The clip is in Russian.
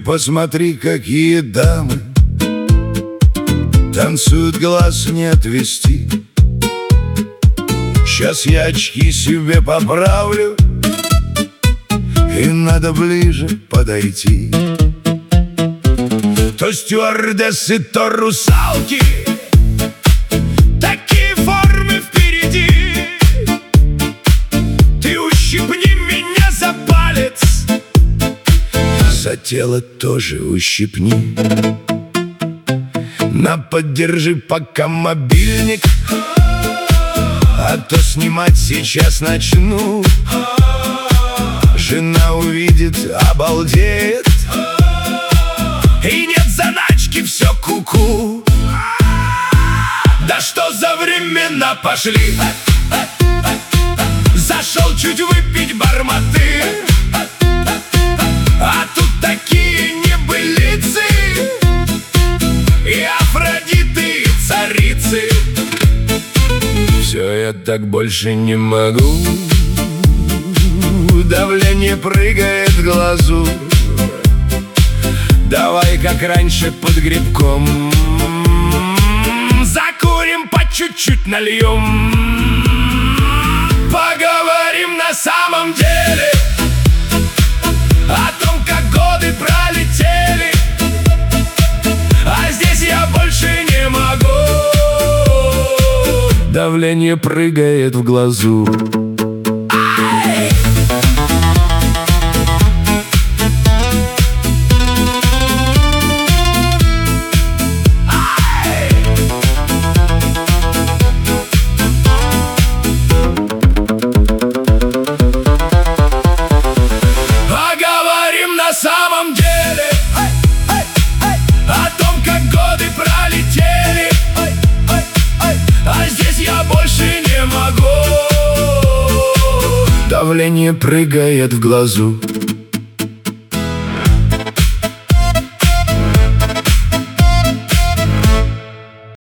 посмотри, какие дамы танцуют, глаз не отвести. Сейчас я очки себе поправлю, и надо ближе подойти. То стюардессы, то русалки, такие формы впереди. Ты ущипни меня за палец, за тело тоже ущипни. Поддержи пока мобильник, а то снимать сейчас начну. Жена увидит, обалдеет, и нет заначки, все ку-ку. Да что за времена пошли? Зашел чуть выпить барматы, а тут такие небылицы и Афродиты, и царицы. Все, я так больше не могу. Давление прыгает в глазу. Давай, как раньше, под грибком. Закурим, по чуть-чуть нальем. Поговорим на самом деле о том, как годы пролетели. А здесь я больше не могу. Давление прыгает в глазу. Поговорим на самом деле о том, как годы пролетели. А здесь я больше не могу. Давление прыгает в глазу.